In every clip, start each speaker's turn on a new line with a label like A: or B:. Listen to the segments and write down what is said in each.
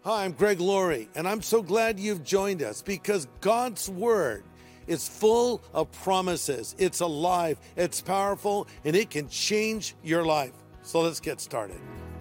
A: Hi, I'm Greg Laurie, and I'm so glad you've joined us because God's Word is full of promises. It's alive, it's powerful, and it can change your life. So let's get started.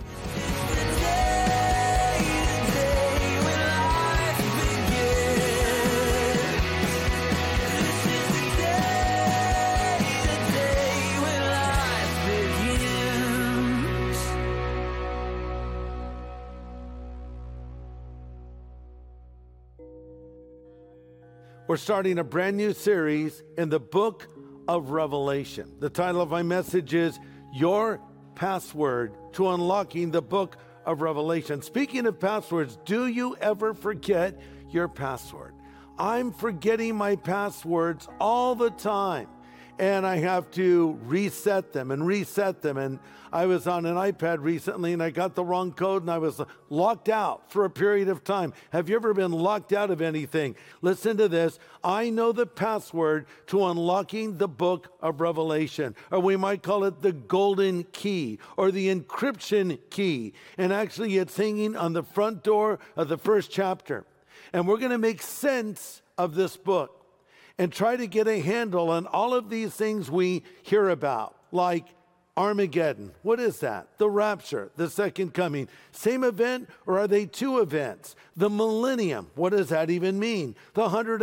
A: We're starting a brand new series in the book of Revelation. The title of my message is Your Password to Unlocking the Book of Revelation. Speaking of passwords, do you ever forget your password? I'm forgetting my passwords all the time, and I have to reset them. And I was on an iPad recently and I got the wrong code and I was locked out for a period of time. Have you ever been locked out of anything? Listen to this. I know the password to unlocking the book of Revelation, or we might call it the golden key or the encryption key. And actually it's hanging on the front door of the first chapter. And we're going to make sense of this book and try to get a handle on all of these things we hear about, like Armageddon. What is that? The rapture, the second coming. Same event, or are they two events? The millennium. What does that even mean? The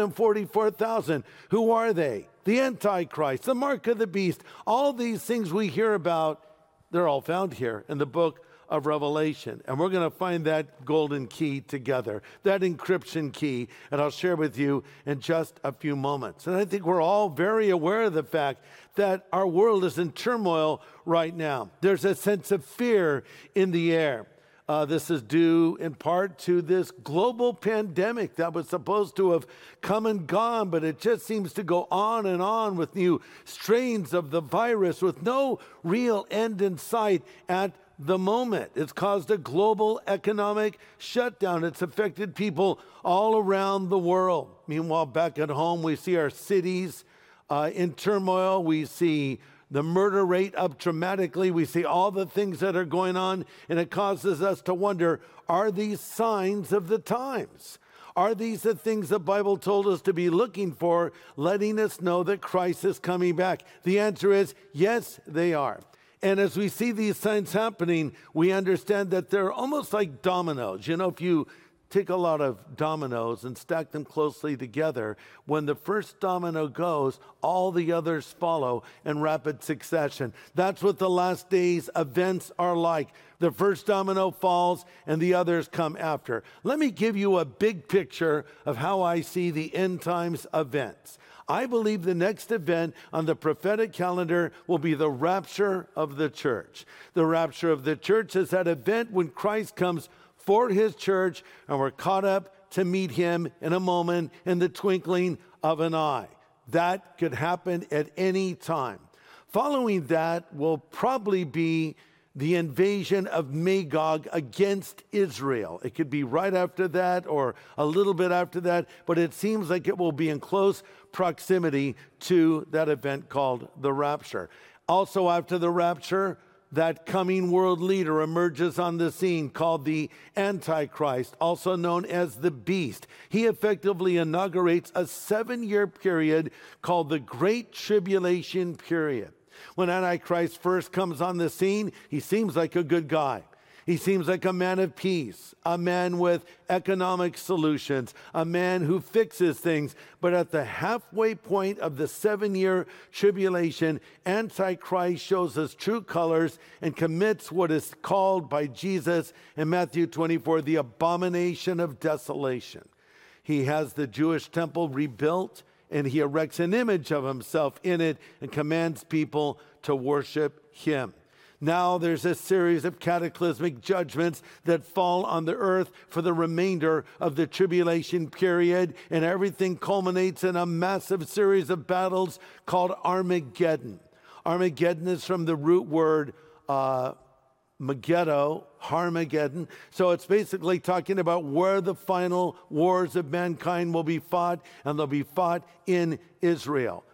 A: 144,000. Who are they? The Antichrist, the mark of the beast. All these things we hear about, they're all found here in the book of Revelation. And we're going to find that golden key together, that encryption key, and I'll share with you in just a few moments. And I think we're all very aware of the fact that our world is in turmoil right now. There's a sense of fear in the air. This is due in part to this global pandemic that was supposed to have come and gone, but it just seems to go on and on with new strains of the virus with no real end in sight at the moment. It's caused a global economic shutdown. It's affected people all around the world. Meanwhile, back at home, we see our cities in turmoil. We see the murder rate up dramatically. We see all the things that are going on, and it causes us to wonder, are these signs of the times? Are these the things the Bible told us to be looking for, letting us know that Christ is coming back? The answer is yes, they are. And as we see these signs happening, we understand that they're almost like dominoes. You know, if you take a lot of dominoes and stack them closely together, when the first domino goes, all the others follow in rapid succession. That's what the last days events are like. The first domino falls and the others come after. Let me give you a big picture of how I see the end times events. I believe the next event on the prophetic calendar will be the rapture of the church. The rapture of the church is that event when Christ comes for his church and we're caught up to meet him in a moment, in the twinkling of an eye. That could happen at any time. Following that will probably be the invasion of Magog against Israel. It could be right after that or a little bit after that, but it seems like it will be in close proximity to that event called the rapture. Also after the rapture, that coming world leader emerges on the scene called the Antichrist, also known as the Beast. He effectively inaugurates a 7-year period called the Great Tribulation period. When Antichrist first comes on the scene, he seems like a good guy. He seems like a man of peace, a man with economic solutions, a man who fixes things. But at the halfway point of the 7-year tribulation, Antichrist shows his true colors and commits what is called by Jesus in Matthew 24, the abomination of desolation. He has the Jewish temple rebuilt, and he erects an image of himself in it and commands people to worship him. Now there's a series of cataclysmic judgments that fall on the earth for the remainder of the tribulation period, and everything culminates in a massive series of battles called Armageddon. Armageddon is from the root word Megiddo, Harmageddon. So it's basically talking about where the final wars of mankind will be fought, and they'll be fought in Israel.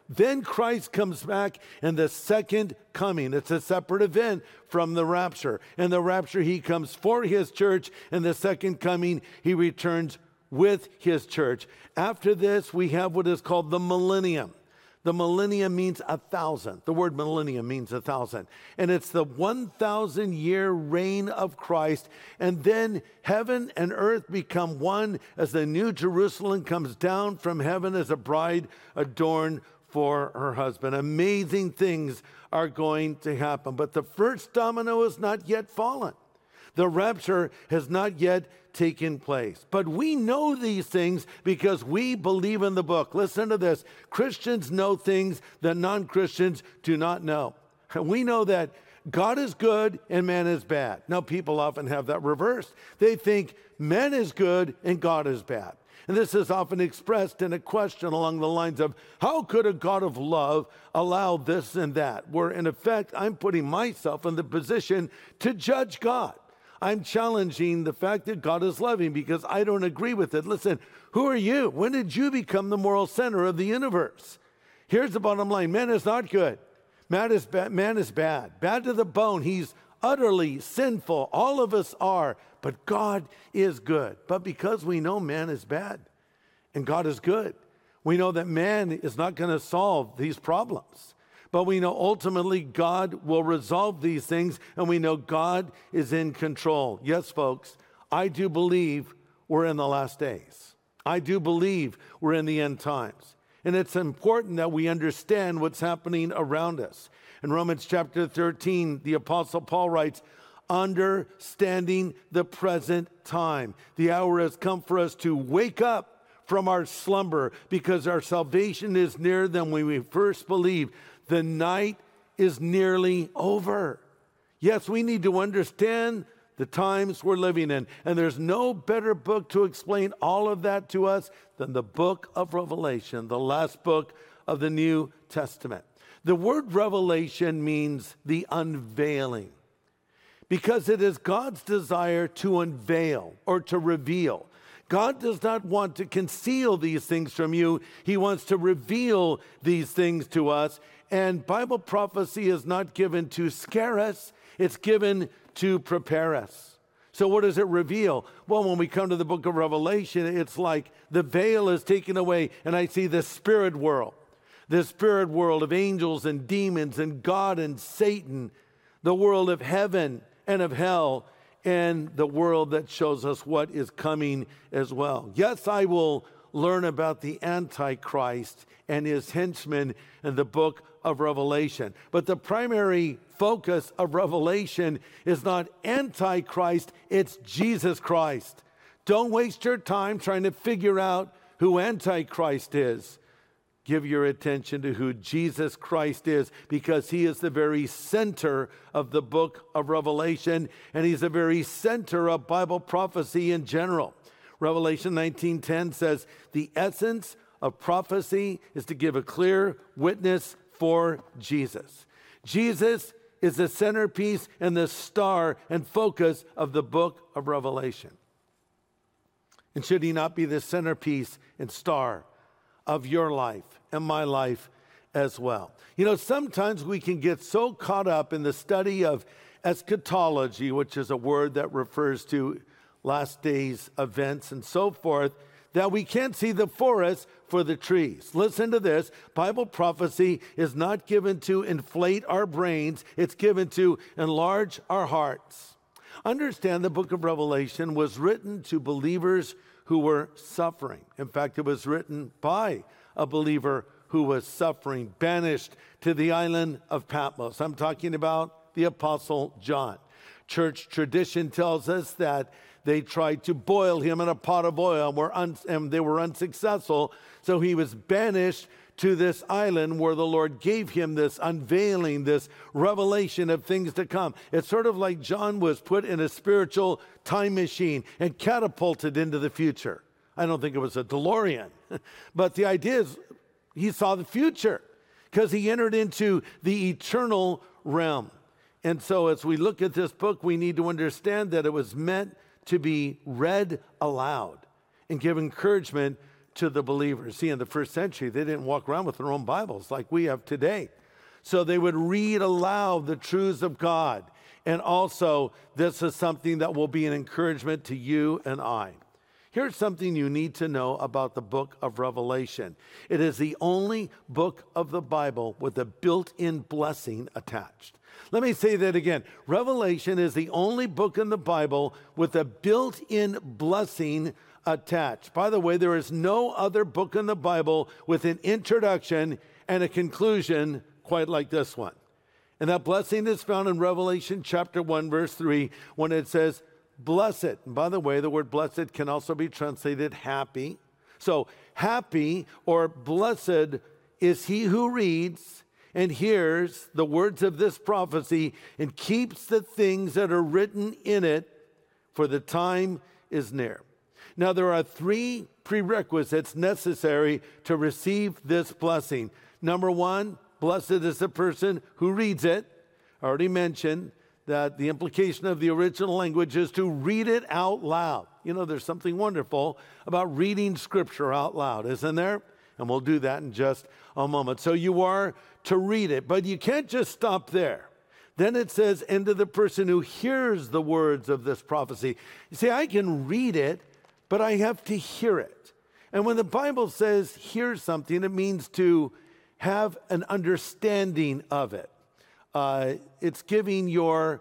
A: Then Christ comes back in the second coming. It's a separate event from the rapture. In the rapture, he comes for his church. In the second coming, he returns with his church. After this, we have what is called the millennium. The millennium means 1,000. The word millennium means 1,000. And it's the 1,000-year reign of Christ. And then heaven and earth become one as the new Jerusalem comes down from heaven as a bride adorned for her husband. Amazing things are going to happen. But the first domino is not yet fallen. The rapture has not yet taken place. But we know these things because we believe in the book. Listen to this. Christians know things that non-Christians do not know. We know that God is good and man is bad. Now, people often have that reversed. They think man is good and God is bad. And this is often expressed in a question along the lines of, how could a God of love allow this and that? Where in effect, I'm putting myself in the position to judge God. I'm challenging the fact that God is loving because I don't agree with it. Listen, who are you? When did you become the moral center of the universe? Here's the bottom line. Man is not good. Man is bad. Bad to the bone. He's utterly sinful. All of us are. But God is good. But because we know man is bad and God is good, we know that man is not going to solve these problems. But we know ultimately God will resolve these things, and we know God is in control. Yes, folks, I do believe we're in the last days. I do believe we're in the end times. And it's important that we understand what's happening around us. In Romans chapter 13, the Apostle Paul writes, understanding the present time. The hour has come for us to wake up from our slumber because our salvation is nearer than when we first believed. The night is nearly over. Yes, we need to understand the times we're living in. And there's no better book to explain all of that to us than the book of Revelation, the last book of the New Testament. The word revelation means the unveiling, because it is God's desire to unveil or to reveal. God does not want to conceal these things from you. He wants to reveal these things to us. And Bible prophecy is not given to scare us. It's given to prepare us. So what does it reveal? Well, when we come to the book of Revelation, it's like the veil is taken away and I see the spirit world of angels and demons and God and Satan, the world of heaven and of hell, and the world that shows us what is coming as well. Yes, I will learn about the Antichrist and his henchmen in the book of Revelation. But the primary focus of Revelation is not Antichrist, it's Jesus Christ. Don't waste your time trying to figure out who Antichrist is. Give your attention to who Jesus Christ is, because he is the very center of the book of Revelation, and he's the very center of Bible prophecy in general. Revelation 19:10 says, the essence of prophecy is to give a clear witness for Jesus. Jesus is the centerpiece and the star and focus of the book of Revelation. And should he not be the centerpiece and star of your life and my life as well? You know, sometimes we can get so caught up in the study of eschatology, which is a word that refers to last days events and so forth, that we can't see the forest for the trees. Listen to this. Bible prophecy is not given to inflate our brains. It's given to enlarge our hearts. Understand the book of Revelation was written to believers who were suffering. In fact, it was written by a believer who was suffering, banished to the island of Patmos. I'm talking about the Apostle John. Church tradition tells us that they tried to boil him in a pot of oil and they were unsuccessful. So he was banished to this island where the Lord gave him this unveiling, this revelation of things to come. It's sort of like John was put in a spiritual time machine and catapulted into the future. I don't think it was a DeLorean, but the idea is he saw the future because he entered into the eternal realm. And so as we look at this book, we need to understand that it was meant to be read aloud and give encouragement to the believers. See, in the first century, they didn't walk around with their own Bibles like we have today. So they would read aloud the truths of God. And also, this is something that will be an encouragement to you and I. Here's something you need to know about the book of Revelation. It is the only book of the Bible with a built-in blessing attached. Let me say that again. Revelation is the only book in the Bible with a built-in blessing attached. By the way, there is no other book in the Bible with an introduction and a conclusion quite like this one. And that blessing is found in Revelation chapter 1, verse 3, when it says, blessed. And by the way, the word blessed can also be translated happy. So happy or blessed is he who reads and hears the words of this prophecy and keeps the things that are written in it, for the time is near. Now, there are 3 prerequisites necessary to receive this blessing. Number 1, blessed is the person who reads it. I already mentioned that the implication of the original language is to read it out loud. You know, there's something wonderful about reading Scripture out loud, isn't there? And we'll do that in just a moment. So you are to read it, but you can't just stop there. Then it says, and to the person who hears the words of this prophecy. You see, I can read it, but I have to hear it. And when the Bible says hear something, it means to have an understanding of it. It's giving your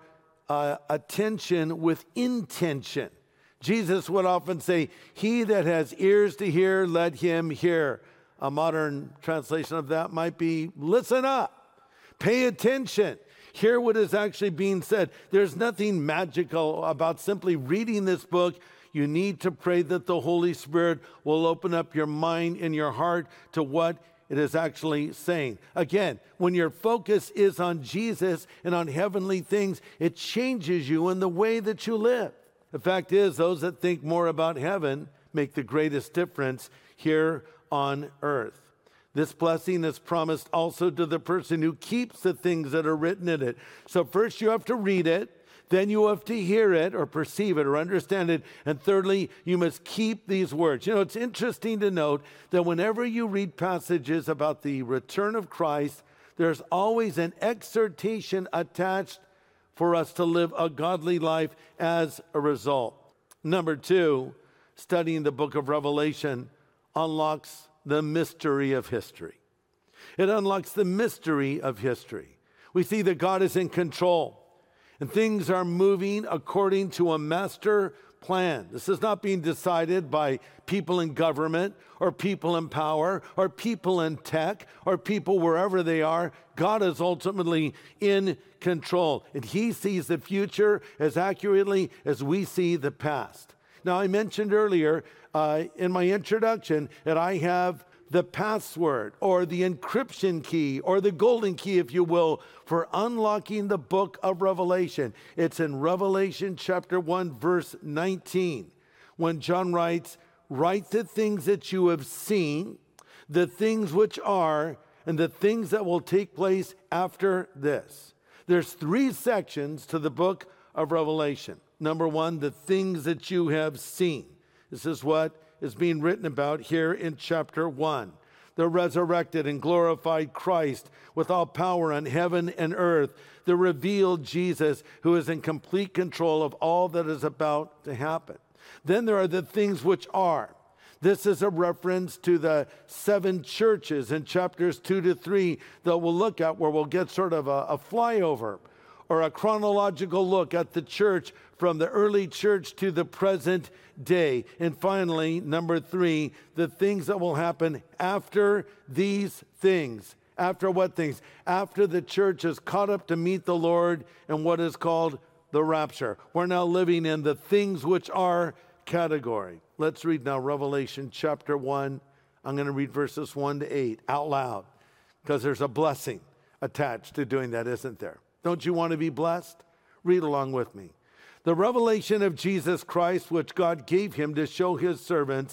A: attention with intention. Jesus would often say, he that has ears to hear, let him hear. A modern translation of that might be, listen up, pay attention, hear what is actually being said. There's nothing magical about simply reading this book. You need to pray that the Holy Spirit will open up your mind and your heart to what it is actually saying. Again, when your focus is on Jesus and on heavenly things, it changes you in the way that you live. The fact is, those that think more about heaven make the greatest difference here on earth. This blessing is promised also to the person who keeps the things that are written in it. So first you have to read it, then you have to hear it or perceive it or understand it, and thirdly, you must keep these words. You know, it's interesting to note that whenever you read passages about the return of Christ, there's always an exhortation attached for us to live a godly life as a result. Number 2, studying the book of Revelation unlocks the mystery of history. It unlocks the mystery of history. We see that God is in control and things are moving according to a master plan. This is not being decided by people in government or people in power or people in tech or people wherever they are. God is ultimately in control, and he sees the future as accurately as we see the past. Now, I mentioned earlier in my introduction that I have the password or the encryption key or the golden key, if you will, for unlocking the book of Revelation. It's in Revelation chapter 1, verse 19, when John writes, write the things that you have seen, the things which are, and the things that will take place after this. There's 3 sections to the book of Revelation. Number 1, the things that you have seen. This is what is being written about here in chapter 1. The resurrected and glorified Christ with all power on heaven and earth. The revealed Jesus who is in complete control of all that is about to happen. Then there are the things which are. This is a reference to the 7 churches in chapters 2 to 3 that we'll look at, where we'll get sort of a flyover or a chronological look at the church from the early church to the present day. And finally, number 3, the things that will happen after these things. After what things? After the church is caught up to meet the Lord in what is called the rapture. We're now living in the things which are category. Let's read now Revelation chapter 1. I'm going to read verses 1 to 8 out loud, because there's a blessing attached to doing that, isn't there? Don't you want to be blessed? Read along with me. The revelation of Jesus Christ, which God gave him to show his servants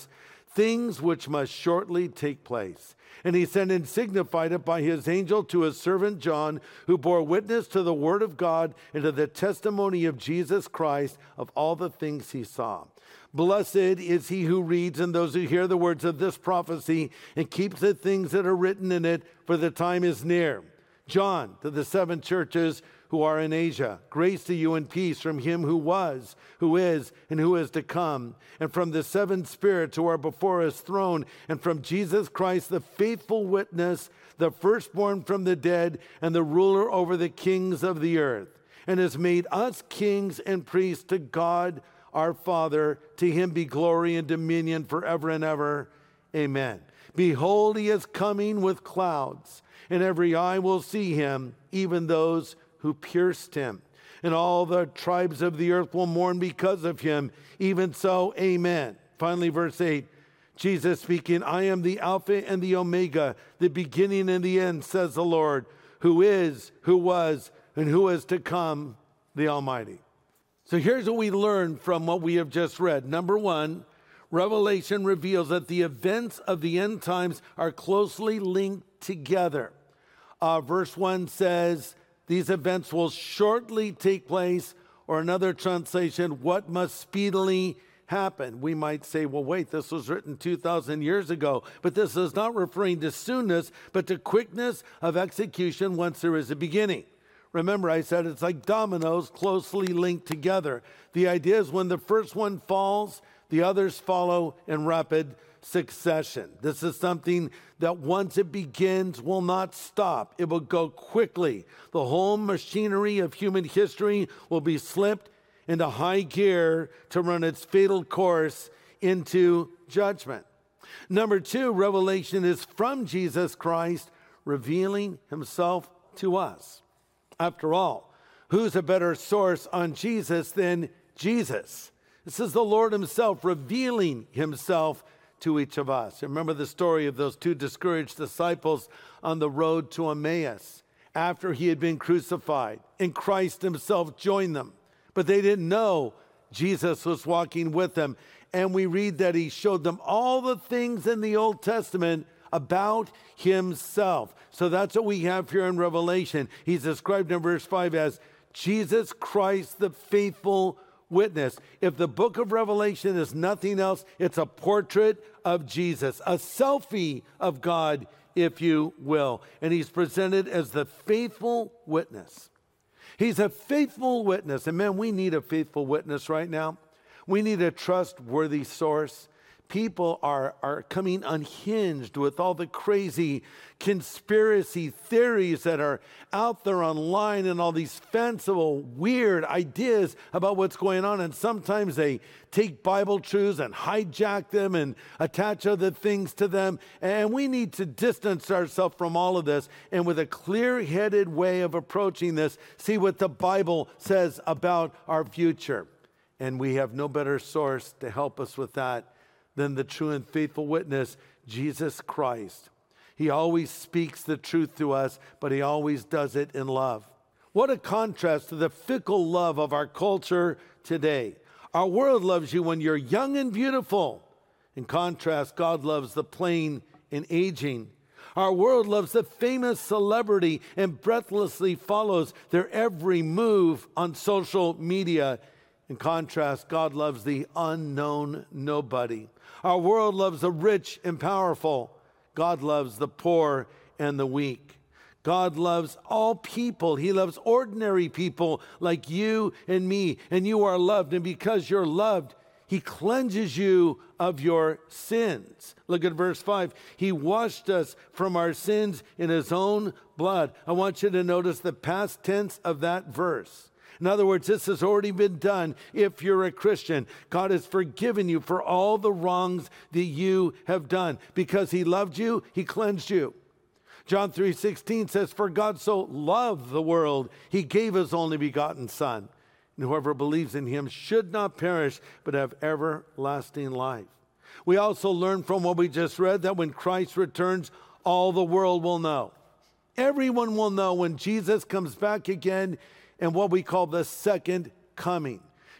A: things which must shortly take place. And he sent and signified it by his angel to his servant John, who bore witness to the word of God and to the testimony of Jesus Christ of all the things he saw. Blessed is he who reads and those who hear the words of this prophecy and keeps the things that are written in it, for the time is near. John, to the 7 churches who are in Asia, grace to you and peace from him who was, who is, and who is to come, and from the 7 spirits who are before his throne, and from Jesus Christ, the faithful witness, the firstborn from the dead, and the ruler over the kings of the earth, and has made us kings and priests to God our Father. To him be glory and dominion forever and ever. Amen. Behold, he is coming with clouds, and every eye will see him, even those who pierced him. And all the tribes of the earth will mourn because of him. Even so, amen. Finally, verse 8, Jesus speaking, I am the Alpha and the Omega, the beginning and the end, says the Lord, who is, who was, and who is to come, the Almighty. So here's what we learn from what we have just read. Number 1, Revelation reveals that the events of the end times are closely linked together. Verse 1 says, these events will shortly take place, or another translation, what must speedily happen. We might say, well, wait, this was written 2,000 years ago, but this is not referring to soonness, but to quickness of execution once there is a beginning. Remember, I said it's like dominoes closely linked together. The idea is when the first one falls, the others follow in rapid succession. This is something that once it begins will not stop. It will go quickly. The whole machinery of human history will be slipped into high gear to run its fatal course into judgment. Number 2, Revelation is from Jesus Christ revealing himself to us. After all, who's a better source on Jesus than Jesus? This is the Lord himself revealing himself to each of us. Remember the story of those 2 discouraged disciples on the road to Emmaus after he had been crucified, and Christ himself joined them. But they didn't know Jesus was walking with them. And we read that he showed them all the things in the Old Testament about himself. So that's what we have here in Revelation. He's described in verse 5 as Jesus Christ, the faithful witness. If the book of Revelation is nothing else, it's a portrait of Jesus, a selfie of God, if you will. And he's presented as the faithful witness. He's a faithful witness. And man, we need a faithful witness right now. We need a trustworthy source. People are coming unhinged with all the crazy conspiracy theories that are out there online and all these fanciful, weird ideas about what's going on. And sometimes they take Bible truths and hijack them and attach other things to them. And we need to distance ourselves from all of this and with a clear-headed way of approaching this, see what the Bible says about our future. And we have no better source to help us with that than the true and faithful witness, Jesus Christ. He always speaks the truth to us, but he always does it in love. What a contrast to the fickle love of our culture today. Our world loves you when you're young and beautiful. In contrast, God loves the plain and aging. Our world loves the famous celebrity and breathlessly follows their every move on social media. In contrast, God loves the unknown nobody. Our world loves the rich and powerful. God loves the poor and the weak. God loves all people. He loves ordinary people like you and me. And you are loved. And because you're loved, he cleanses you of your sins. Look at verse 5. He washed us from our sins in his own blood. I want you to notice the past tense of that verse. In other words, this has already been done if you're a Christian. God has forgiven you for all the wrongs that you have done. Because he loved you, he cleansed you. John 3:16 says, for God so loved the world, he gave his only begotten Son. And whoever believes in him should not perish, but have everlasting life. We also learn from what we just read that when Christ returns, all the world will know. Everyone will know when Jesus comes back again, and what we call the second coming.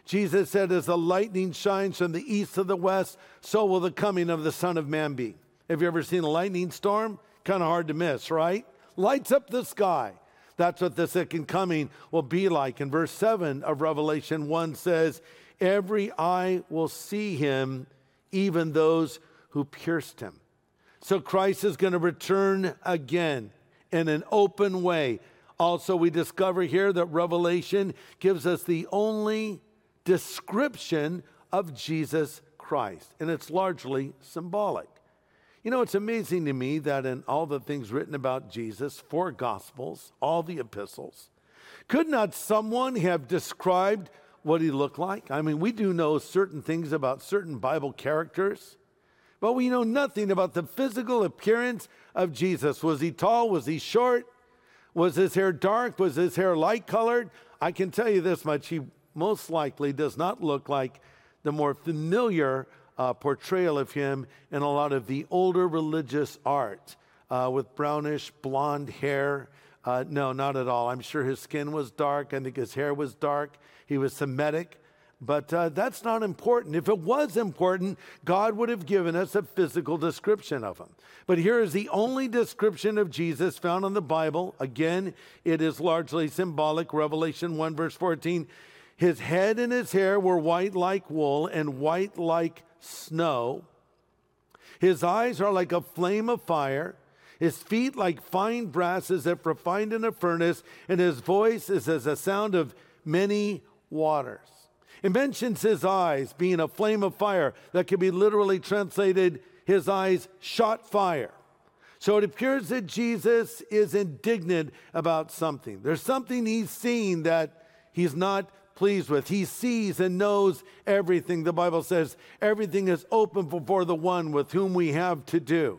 A: Jesus said, as the lightning shines from the east to the west, so will the coming of the Son of Man be. Have you ever seen a lightning storm? Kind of hard to miss, right? Lights up the sky. That's what the second coming will be like. And verse 7 of Revelation 1 says, every eye will see him, even those who pierced him. So Christ is going to return again in an open way. Also, we discover here that Revelation gives us the only description of Jesus Christ, and it's largely symbolic. You know, it's amazing to me that in all the things written about Jesus, 4 Gospels, all the epistles, could not someone have described what he looked like? I mean, we do know certain things about certain Bible characters, but we know nothing about the physical appearance of Jesus. Was he tall? Was he short? Was his hair dark? Was his hair light colored? I can tell you this much. He most likely does not look like the more familiar portrayal of him in a lot of the older religious art with brownish blonde hair. No, not at all. I'm sure his skin was dark. I think his hair was dark. He was Semitic. But that's not important. If it was important, God would have given us a physical description of him. But here is the only description of Jesus found in the Bible. Again, it is largely symbolic. Revelation 1 verse 14. His head and his hair were white like wool and white like snow. His eyes are like a flame of fire. His feet like fine brass as if refined in a furnace. And his voice is as a sound of many waters. It mentions his eyes being a flame of fire. That can be literally translated, his eyes shot fire. So it appears that Jesus is indignant about something. There's something he's seeing that he's not pleased with. He sees and knows everything. The Bible says everything is open before the one with whom we have to do.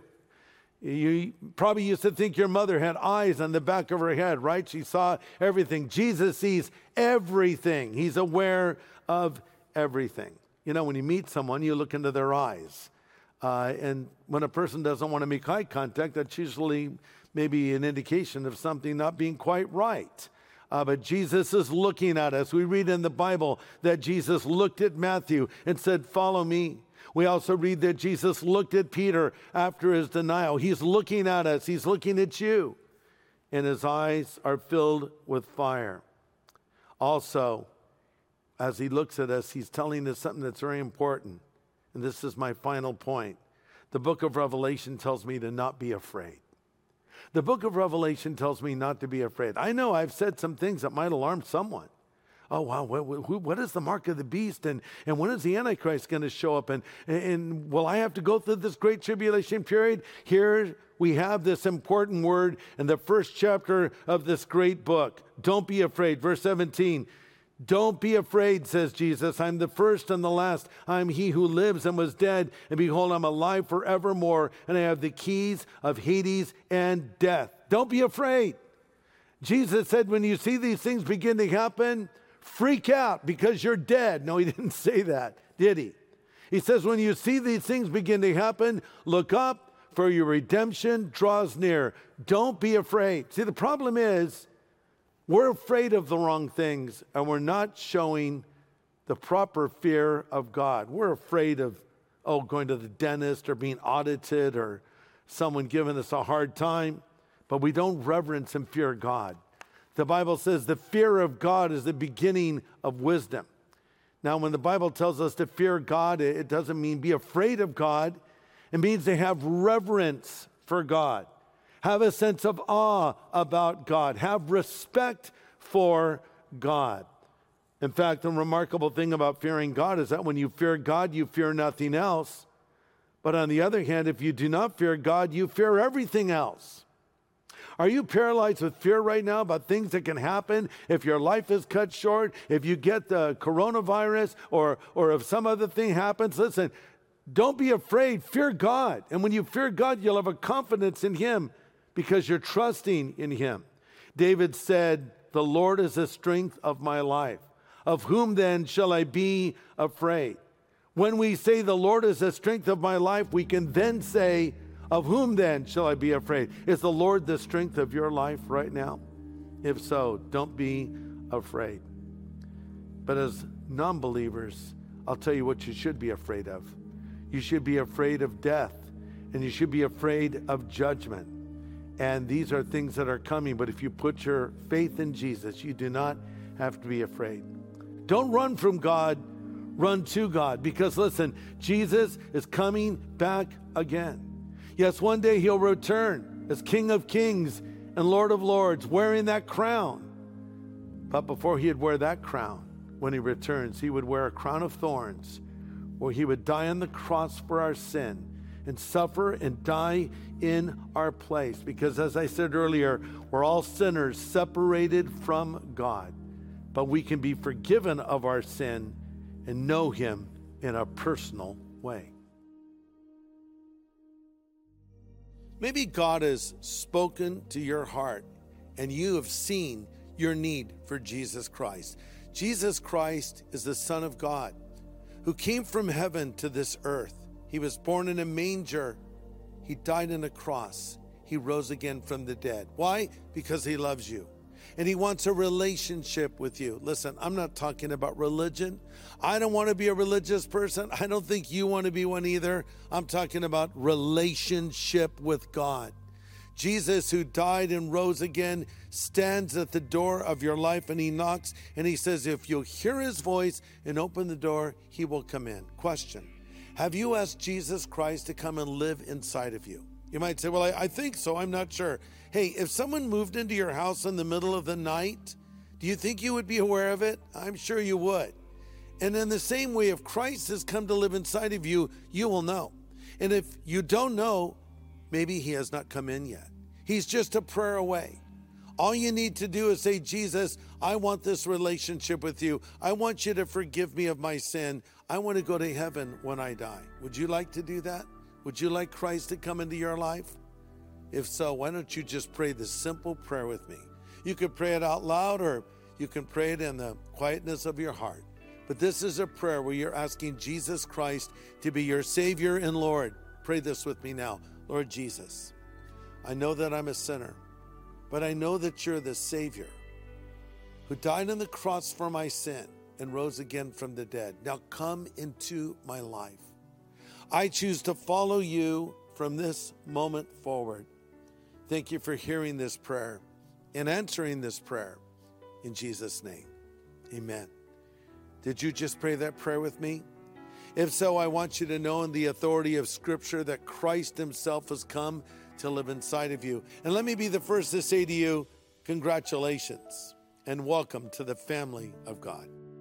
A: You probably used to think your mother had eyes on the back of her head, right? She saw everything. Jesus sees everything. He's aware of everything. You know, when you meet someone, you look into their eyes. And when a person doesn't want to make eye contact, that's usually maybe an indication of something not being quite right. But Jesus is looking at us. We read in the Bible that Jesus looked at Matthew and said, "Follow me." We also read that Jesus looked at Peter after his denial. He's looking at us. He's looking at you. And his eyes are filled with fire. Also, as he looks at us, he's telling us something that's very important. And this is my final point. The book of Revelation tells me to not be afraid. The book of Revelation tells me not to be afraid. I know I've said some things that might alarm someone. Oh, wow, what is the mark of the beast? And when is the Antichrist going to show up? And will I have to go through this great tribulation period? Here we have this important word in the first chapter of this great book. Don't be afraid. Verse 17. Don't be afraid, says Jesus. I'm the first and the last. I'm he who lives and was dead. And behold, I'm alive forevermore. And I have the keys of Hades and death. Don't be afraid. Jesus said, when you see these things begin to happen, freak out because you're dead. No, he didn't say that, did he? He says, when you see these things begin to happen, look up, for your redemption draws near. Don't be afraid. See, the problem is, we're afraid of the wrong things, and we're not showing the proper fear of God. We're afraid of, going to the dentist or being audited or someone giving us a hard time, but we don't reverence and fear God. The Bible says the fear of God is the beginning of wisdom. Now, when the Bible tells us to fear God, it doesn't mean be afraid of God. It means to have reverence for God. Have a sense of awe about God. Have respect for God. In fact, the remarkable thing about fearing God is that when you fear God, you fear nothing else. But on the other hand, if you do not fear God, you fear everything else. Are you paralyzed with fear right now about things that can happen if your life is cut short, if you get the coronavirus, or if some other thing happens? Listen, don't be afraid. Fear God. And when you fear God, you'll have a confidence in him because you're trusting in him. David said, the Lord is the strength of my life. Of whom then shall I be afraid? When we say the Lord is the strength of my life, we can then say, of whom then shall I be afraid? Is the Lord the strength of your life right now? If so, don't be afraid. But as non-believers, I'll tell you what you should be afraid of. You should be afraid of death, and you should be afraid of judgment. And these are things that are coming, but if you put your faith in Jesus, you do not have to be afraid. Don't run from God, run to God, because listen, Jesus is coming back again. Yes, one day he'll return as King of Kings and Lord of Lords, wearing that crown. But before he'd wear that crown, when he returns, he would wear a crown of thorns, where he would die on the cross for our sin and suffer and die in our place. Because as I said earlier, we're all sinners separated from God. But we can be forgiven of our sin and know him in a personal way. Maybe God has spoken to your heart and you have seen your need for Jesus Christ. Jesus Christ is the Son of God who came from heaven to this earth. He was born in a manger. He died on a cross. He rose again from the dead. Why? Because he loves you. And he wants a relationship with you. Listen, I'm not talking about religion. I don't want to be a religious person. I don't think you want to be one either. I'm talking about relationship with God. Jesus, who died and rose again, stands at the door of your life and he knocks and he says, if you'll hear his voice and open the door, he will come in. Question: have you asked Jesus Christ to come and live inside of you? You might say, well, I think so. I'm not sure. Hey, if someone moved into your house in the middle of the night, do you think you would be aware of it? I'm sure you would. And in the same way, if Christ has come to live inside of you, you will know. And if you don't know, maybe he has not come in yet. He's just a prayer away. All you need to do is say, Jesus, I want this relationship with you. I want you to forgive me of my sin. I want to go to heaven when I die. Would you like to do that? Would you like Christ to come into your life? If so, why don't you just pray this simple prayer with me? You could pray it out loud or you can pray it in the quietness of your heart. But this is a prayer where you're asking Jesus Christ to be your Savior and Lord. Pray this with me now. Lord Jesus, I know that I'm a sinner, but I know that you're the Savior who died on the cross for my sin and rose again from the dead. Now come into my life. I choose to follow you from this moment forward. Thank you for hearing this prayer and answering this prayer in Jesus' name. Amen. Did you just pray that prayer with me? If so, I want you to know in the authority of Scripture that Christ himself has come to live inside of you. And let me be the first to say to you, congratulations and welcome to the family of God.